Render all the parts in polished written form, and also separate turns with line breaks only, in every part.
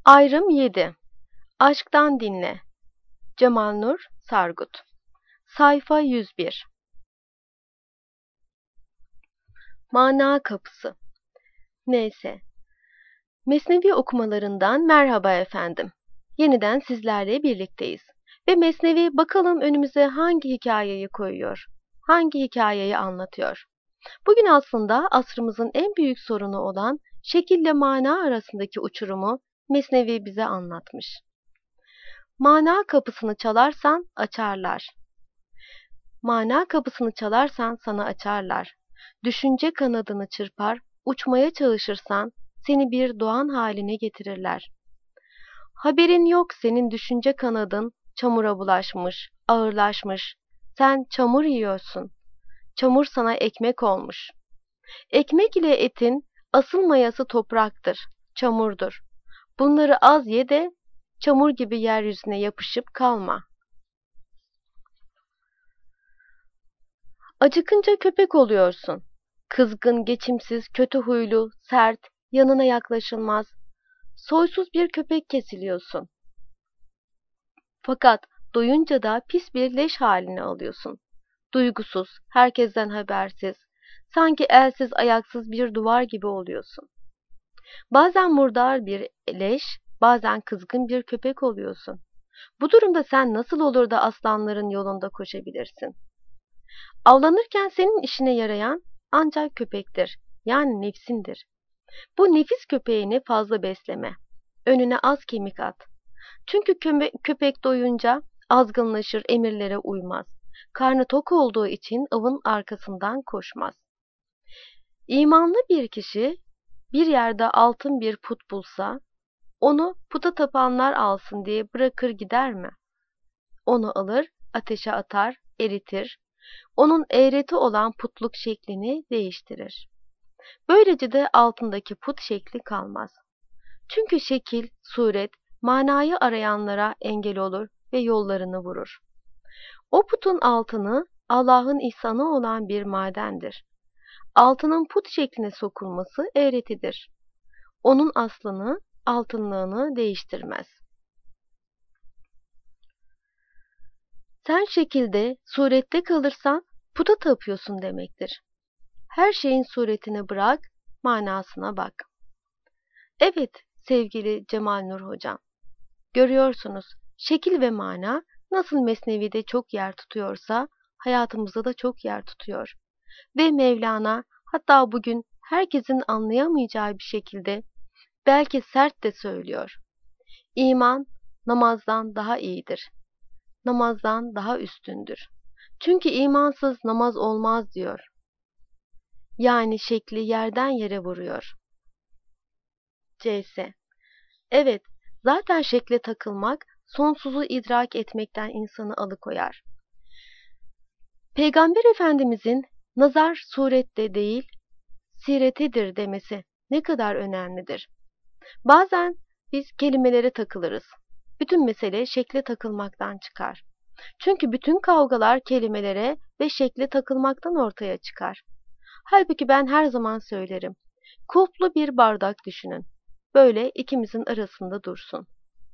Ayrım 7. Aşktan dinle. Cemal Nur Sargut. Sayfa 101. Mana kapısı. Neyse. Mesnevi okumalarından merhaba efendim. Yeniden sizlerle birlikteyiz. Ve Mesnevi bakalım önümüze hangi hikayeyi koyuyor? Hangi hikayeyi anlatıyor? Bugün aslında asrımızın en büyük sorunu olan şekille mana arasındaki uçurumu Mesnevi bize anlatmış. Mana kapısını çalarsan açarlar. Mana kapısını çalarsan sana açarlar. Düşünce kanadını çırpar, uçmaya çalışırsan seni bir doğan haline getirirler. Haberin yok senin düşünce kanadın çamura bulaşmış, ağırlaşmış. Sen çamur yiyorsun. Çamur sana ekmek olmuş. Ekmek ile etin asıl mayası topraktır, çamurdur. Bunları az ye de çamur gibi yeryüzüne yapışıp kalma. Acıkınca köpek oluyorsun. Kızgın, geçimsiz, kötü huylu, sert, yanına yaklaşılmaz, soysuz bir köpek kesiliyorsun. Fakat doyunca da pis bir leş haline alıyorsun. Duygusuz, herkesten habersiz, sanki elsiz ayaksız bir duvar gibi oluyorsun. Bazen murdar bir leş, bazen kızgın bir köpek oluyorsun. Bu durumda sen nasıl olur da aslanların yolunda koşabilirsin? Avlanırken senin işine yarayan ancak köpektir, yani nefsindir. Bu nefis köpeğini fazla besleme. Önüne az kemik at. Çünkü köpek doyunca azgınlaşır, emirlere uymaz. Karnı tok olduğu için avın arkasından koşmaz. İmanlı bir kişi bir yerde altın bir put bulsa, onu puta tapanlar alsın diye bırakır gider mi? Onu alır, ateşe atar, eritir, onun eğreti olan putluk şeklini değiştirir. Böylece de altındaki put şekli kalmaz. Çünkü şekil, suret, manayı arayanlara engel olur ve yollarını vurur. O putun altını Allah'ın ihsanı olan bir madendir. Altının put şekline sokulması eğretidir. Onun aslını, altınlığını değiştirmez. Sen şekilde, surette kalırsan puta tapıyorsun demektir. Her şeyin suretini bırak, manasına bak. Evet sevgili Cemal Nur Hocam, görüyorsunuz şekil ve mana nasıl Mesnevi'de çok yer tutuyorsa hayatımızda da çok yer tutuyor. Ve Mevlana hatta bugün herkesin anlayamayacağı bir şekilde belki sert de söylüyor. İman namazdan daha iyidir. Namazdan daha üstündür. Çünkü imansız namaz olmaz diyor. Yani şekli yerden yere vuruyor. CS. Evet, zaten şekle takılmak sonsuzu idrak etmekten insanı alıkoyar. Peygamber Efendimizin nazar surette değil, siretedir demesi ne kadar önemlidir. Bazen biz kelimelere takılırız. Bütün mesele şekle takılmaktan çıkar. Çünkü bütün kavgalar kelimelere ve şekle takılmaktan ortaya çıkar. Halbuki ben her zaman söylerim. Kulplu bir bardak düşünün. Böyle ikimizin arasında dursun.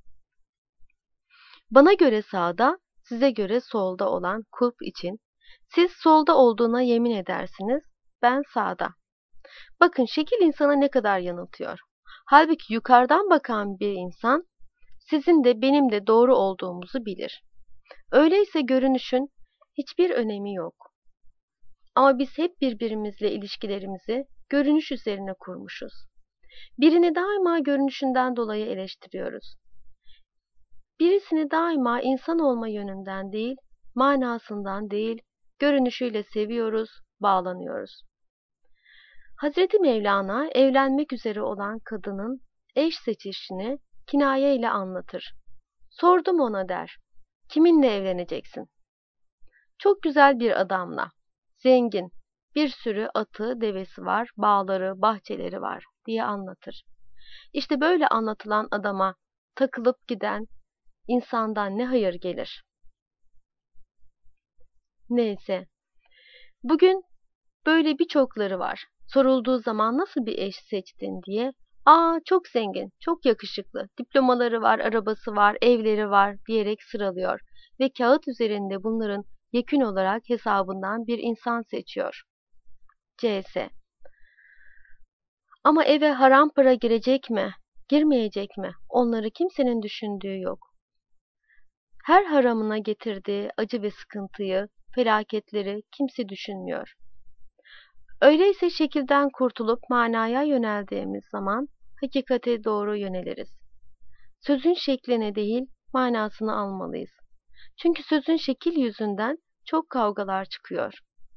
Bana göre sağda, size göre solda olan kulp için siz solda olduğuna yemin edersiniz, ben sağda. Bakın şekil insanı ne kadar yanıltıyor. Halbuki yukarıdan bakan bir insan sizin de benim de doğru olduğumuzu bilir. Öyleyse görünüşün hiçbir önemi yok. Ama biz hep birbirimizle ilişkilerimizi görünüş üzerine kurmuşuz. Birini daima görünüşünden dolayı eleştiriyoruz. Birisini daima insan olma yönünden değil, manasından değil, görünüşüyle seviyoruz, bağlanıyoruz. Hazreti Mevlana evlenmek üzere olan kadının eş seçişini kinaye ile anlatır. Sordum ona der, kiminle evleneceksin? Çok güzel bir adamla, zengin, bir sürü atı, devesi var, bağları, bahçeleri var diye anlatır. İşte böyle anlatılan adama takılıp giden insandan ne hayır gelir? Neyse, bugün böyle birçokları var. Sorulduğu zaman nasıl bir eş seçtin diye Aa, çok zengin, çok yakışıklı, diplomaları var, arabası var, evleri var diyerek sıralıyor ve kağıt üzerinde bunların yekün olarak hesabından bir insan seçiyor. CS. Ama eve haram para girecek mi, girmeyecek mi? Onları kimsenin düşündüğü yok. Her haramına getirdiği acı ve sıkıntıyı, felaketleri kimse düşünmüyor. Öyleyse şekilden kurtulup manaya yöneldiğimiz zaman hakikate doğru yöneliriz. Sözün şekline değil, manasını almalıyız. Çünkü sözün şekil yüzünden çok kavgalar çıkıyor.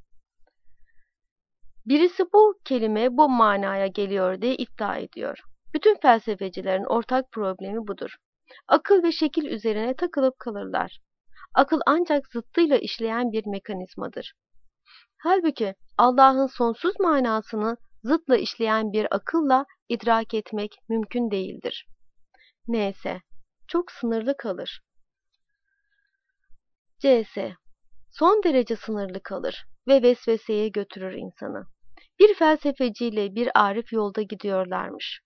Birisi bu kelime bu manaya geliyor diye iddia ediyor. Bütün felsefecilerin ortak problemi budur. Akıl ve şekil üzerine takılıp kalırlar. Akıl ancak zıttıyla işleyen bir mekanizmadır. Halbuki Allah'ın sonsuz manasını zıtla işleyen bir akılla idrak etmek mümkün değildir. Neyse, çok sınırlı kalır. CS. Son derece sınırlı kalır ve vesveseye götürür insanı. Bir felsefeciyle bir arif yolda gidiyorlarmış.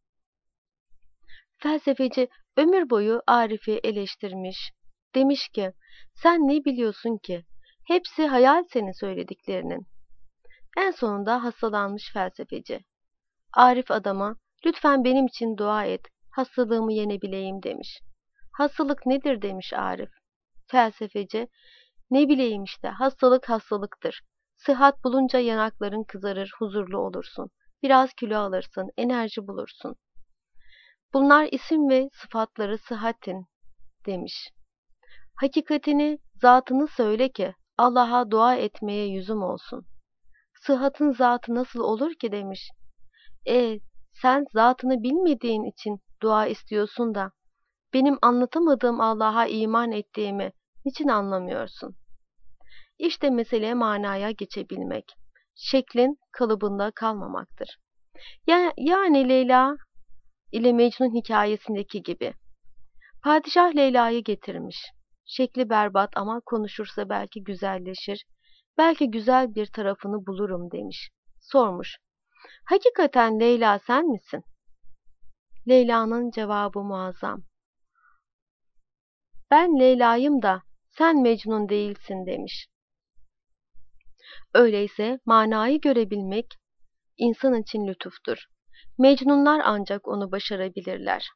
Felsefeci ömür boyu Arif'i eleştirmiş. Demiş ki, sen ne biliyorsun ki? Hepsi hayal senin söylediklerinin. En sonunda hastalanmış felsefeci. Arif adama, lütfen benim için dua et, hastalığımı yenebileyim demiş. Hastalık nedir demiş Arif. Felsefeci, ne bileyim işte, hastalık hastalıktır. Sıhhat bulunca yanakların kızarır, huzurlu olursun. Biraz kilo alırsın, enerji bulursun. Bunlar isim ve sıfatları sıhhatin demiş. Hakikatini, zatını söyle ki Allah'a dua etmeye yüzüm olsun. Sıhhatın zatı nasıl olur ki demiş. Sen zatını bilmediğin için dua istiyorsun da benim anlatamadığım Allah'a iman ettiğimi niçin anlamıyorsun? İşte mesele manaya geçebilmek. Şeklin kalıbında kalmamaktır. Yani Leyla ile Mecnun hikayesindeki gibi. Padişah Leyla'yı getirmiş. Şekli berbat ama konuşursa belki güzelleşir, belki güzel bir tarafını bulurum demiş. Sormuş. Hakikaten Leyla sen misin? Leyla'nın cevabı muazzam. Ben Leyla'yım da sen Mecnun değilsin demiş. Öyleyse manayı görebilmek insan için lütuftur. Mecnunlar ancak onu başarabilirler.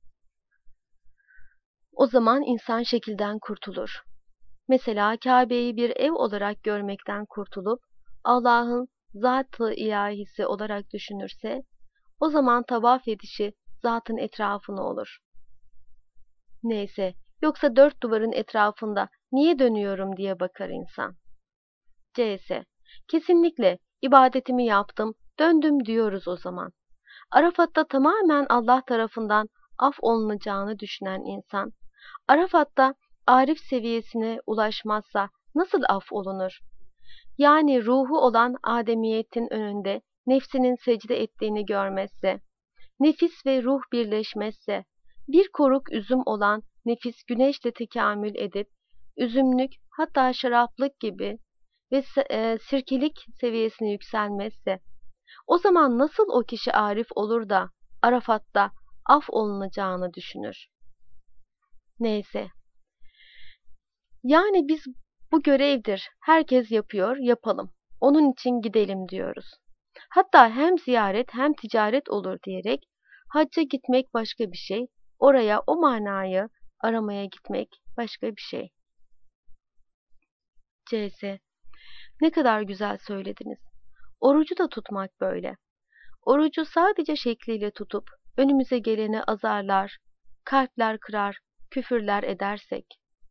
O zaman insan şekilden kurtulur. Mesela Kabe'yi bir ev olarak görmekten kurtulup Allah'ın zat-ı ilahisi olarak düşünürse o zaman tavaf edişi zatın etrafına olur. Neyse, yoksa dört duvarın etrafında niye dönüyorum diye bakar insan. CS. Kesinlikle ibadetimi yaptım, döndüm diyoruz o zaman. Arafat'ta tamamen Allah tarafından af olunacağını düşünen insan, Arafat'ta arif seviyesine ulaşmazsa nasıl af olunur? Yani ruhu olan ademiyetin önünde nefsinin secde ettiğini görmezse, nefis ve ruh birleşmezse, bir koruk üzüm olan nefis güneşle tekamül edip, üzümlük hatta şaraplık gibi ve sirkelik seviyesine yükselmezse, o zaman nasıl o kişi arif olur da Arafat'ta af olunacağını düşünür? Neyse. Yani biz bu görevdir, herkes yapıyor, yapalım. Onun için gidelim diyoruz. Hatta hem ziyaret hem ticaret olur diyerek hacca gitmek başka bir şey, oraya o manayı aramaya gitmek başka bir şey. CS. Ne kadar güzel söylediniz. Orucu da tutmak böyle. Orucu sadece şekliyle tutup önümüze geleni azarlar, kalpler kırar, küfürler edersek.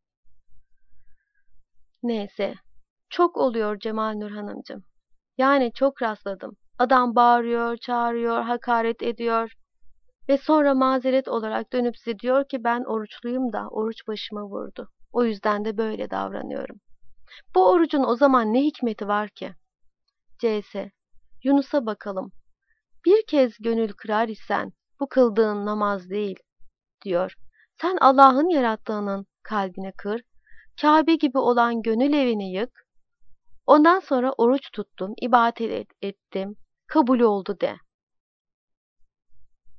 Neyse, çok oluyor Cemal Nur Hanımcığım. Yani çok rastladım. Adam bağırıyor, çağırıyor, hakaret ediyor ve sonra mazeret olarak dönüp size diyor ki ben oruçluyum da oruç başıma vurdu. O yüzden de böyle davranıyorum. Bu orucun o zaman ne hikmeti var ki? CS. Yunus'a bakalım. Bir kez gönül kırar isen bu kıldığın namaz değil, diyor. Sen Allah'ın yarattığının kalbini kır, Kabe gibi olan gönül evini yık, ondan sonra oruç tuttum, ibadet ettim, kabul oldu de.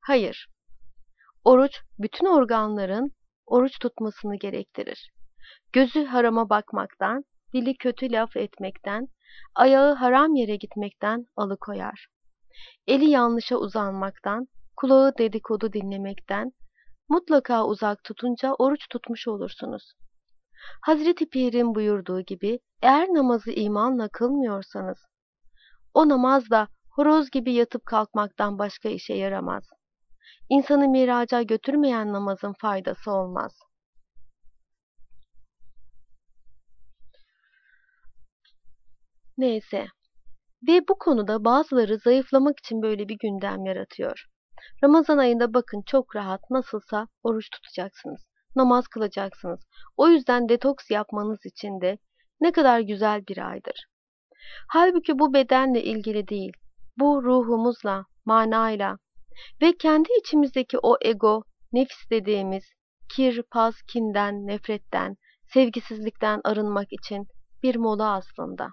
Hayır, oruç bütün organların oruç tutmasını gerektirir. Gözü harama bakmaktan, dili kötü laf etmekten, ayağı haram yere gitmekten alıkoyar. Eli yanlışa uzanmaktan, kulağı dedikodu dinlemekten mutlaka uzak tutunca oruç tutmuş olursunuz. Hazreti Pir'in buyurduğu gibi eğer namazı imanla kılmıyorsanız, o namaz da horoz gibi yatıp kalkmaktan başka işe yaramaz. İnsanı miraca götürmeyen namazın faydası olmaz. Neyse. Ve bu konuda bazıları zayıflamak için böyle bir gündem yaratıyor. Ramazan ayında bakın çok rahat nasılsa oruç tutacaksınız. Namaz kılacaksınız. O yüzden detoks yapmanız için de ne kadar güzel bir aydır. Halbuki bu bedenle ilgili değil. Bu ruhumuzla, manayla ve kendi içimizdeki o ego, nefis dediğimiz kir, pas, kinden, nefretten, sevgisizlikten arınmak için bir mola aslında.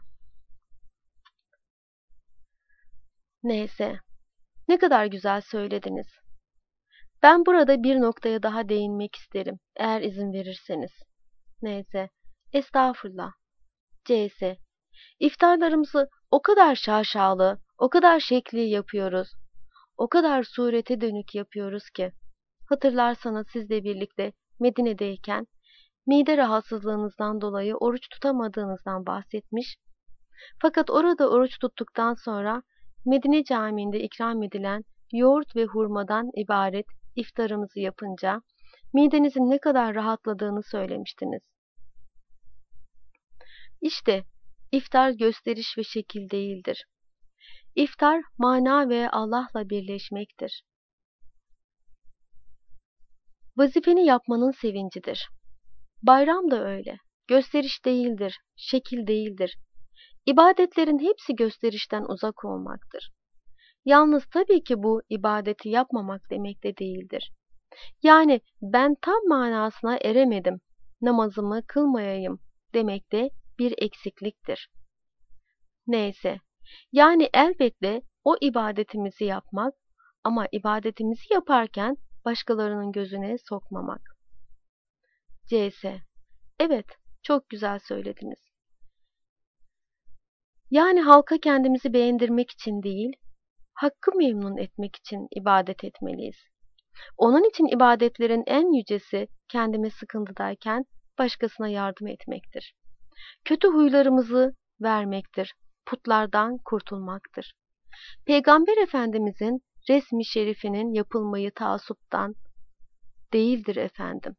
Neyse, ne kadar güzel söylediniz. Ben burada bir noktaya daha değinmek isterim, eğer izin verirseniz. Neyse, estağfurullah. CS. İftarlarımızı o kadar şaşalı, o kadar şekli yapıyoruz, o kadar surete dönük yapıyoruz ki. Hatırlarsanız sizle birlikte Medine'deyken mide rahatsızlığınızdan dolayı oruç tutamadığınızdan bahsetmiş. Fakat orada oruç tuttuktan sonra Medine Camii'nde ikram edilen yoğurt ve hurmadan ibaret iftarımızı yapınca midenizin ne kadar rahatladığını söylemiştiniz. İşte iftar gösteriş ve şekil değildir. İftar mana ve Allah'la birleşmektir. Vazifeni yapmanın sevincidir. Bayram da öyle. Gösteriş değildir, şekil değildir. İbadetlerin hepsi gösterişten uzak olmaktır. Yalnız tabii ki bu ibadeti yapmamak demek de değildir. Yani ben tam manasına eremedim, namazımı kılmayayım demek de bir eksikliktir. Neyse, yani elbette o ibadetimizi yapmak ama ibadetimizi yaparken başkalarının gözüne sokmamak. CS. Evet, çok güzel söylediniz. Yani halka kendimizi beğendirmek için değil, hakkı memnun etmek için ibadet etmeliyiz. Onun için ibadetlerin en yücesi kendime sıkıntıdayken başkasına yardım etmektir. Kötü huylarımızı vermektir, putlardan kurtulmaktır. Peygamber Efendimizin resmi şerifinin yapılmayı taassuptan değildir efendim.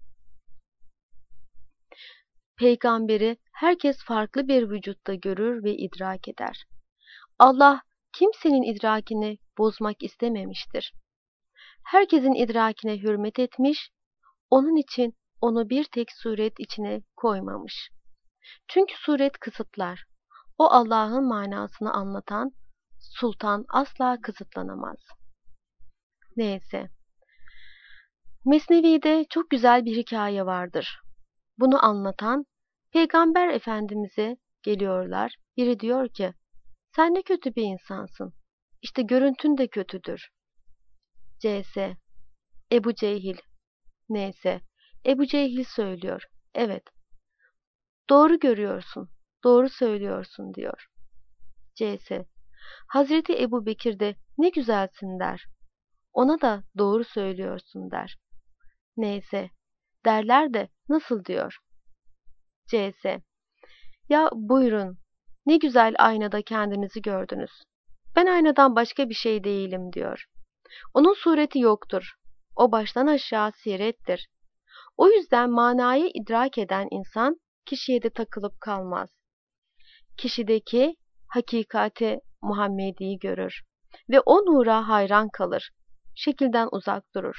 Peygamberi herkes farklı bir vücutta görür ve idrak eder. Allah kimsenin idrakini bozmak istememiştir. Herkesin idrakine hürmet etmiş, onun için onu bir tek suret içine koymamış. Çünkü suret kısıtlar. O Allah'ın manasını anlatan sultan asla kısıtlanamaz. Neyse. Mesnevi'de çok güzel bir hikaye vardır. Bunu anlatan Peygamber Efendimiz'e geliyorlar. Biri diyor ki, sen ne kötü bir insansın. İşte görüntün de kötüdür. CS. Ebu Cehil. Neyse. Ebu Cehil söylüyor. Evet. Doğru görüyorsun. Doğru söylüyorsun diyor. CS. Hazreti Ebu Bekir de ne güzelsin der. Ona da doğru söylüyorsun der. Neyse. Derler de nasıl diyor. CS. Ya buyurun. Ne güzel aynada kendinizi gördünüz. Ben aynadan başka bir şey değilim diyor. Onun sureti yoktur. O baştan aşağı sirettir. O yüzden manayı idrak eden insan kişiye de takılıp kalmaz. Kişideki hakikati Muhammedi'yi görür ve o nura hayran kalır. Şekilden uzak durur.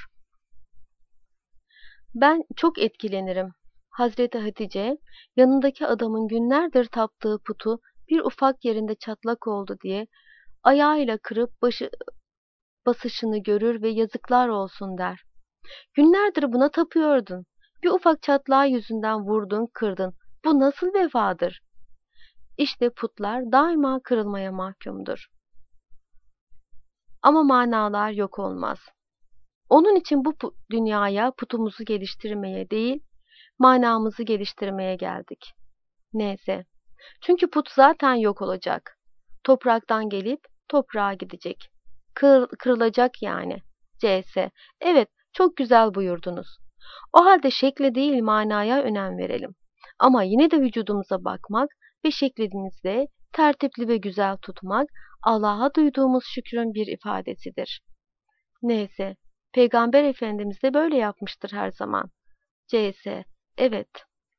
Ben çok etkilenirim. Hazreti Hatice yanındaki adamın günlerdir taptığı putu bir ufak yerinde çatlak oldu diye ayağıyla kırıp basışını görür ve yazıklar olsun der. Günlerdir buna tapıyordun. Bir ufak çatlağı yüzünden vurdun, kırdın. Bu nasıl vefadır? İşte putlar daima kırılmaya mahkumdur. Ama manalar yok olmaz. Onun için bu dünyaya putumuzu geliştirmeye değil, manamızı geliştirmeye geldik. Neyse. Çünkü put zaten yok olacak. Topraktan gelip toprağa gidecek. Kırılacak yani. CS. Evet, çok güzel buyurdunuz. O halde şekle değil manaya önem verelim. Ama yine de vücudumuza bakmak ve şeklimizde tertipli ve güzel tutmak Allah'a duyduğumuz şükrün bir ifadesidir. Neyse, Peygamber Efendimiz de böyle yapmıştır her zaman. CS. Evet.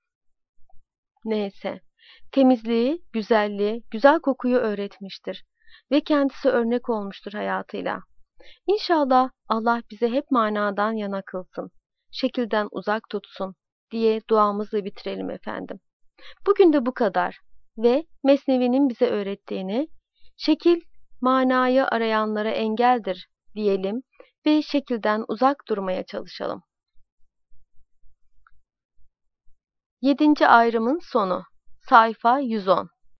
Neyse. Temizliği, güzelliği, güzel kokuyu öğretmiştir ve kendisi örnek olmuştur hayatıyla. İnşallah Allah bize hep manadan yana kılsın, şekilden uzak tutsun diye duamızla bitirelim efendim. Bugün de bu kadar ve Mesnevi'nin bize öğrettiğini, şekil manayı arayanlara engeldir diyelim ve şekilden uzak durmaya çalışalım. 7. ayrımın sonu. Sayfa 110.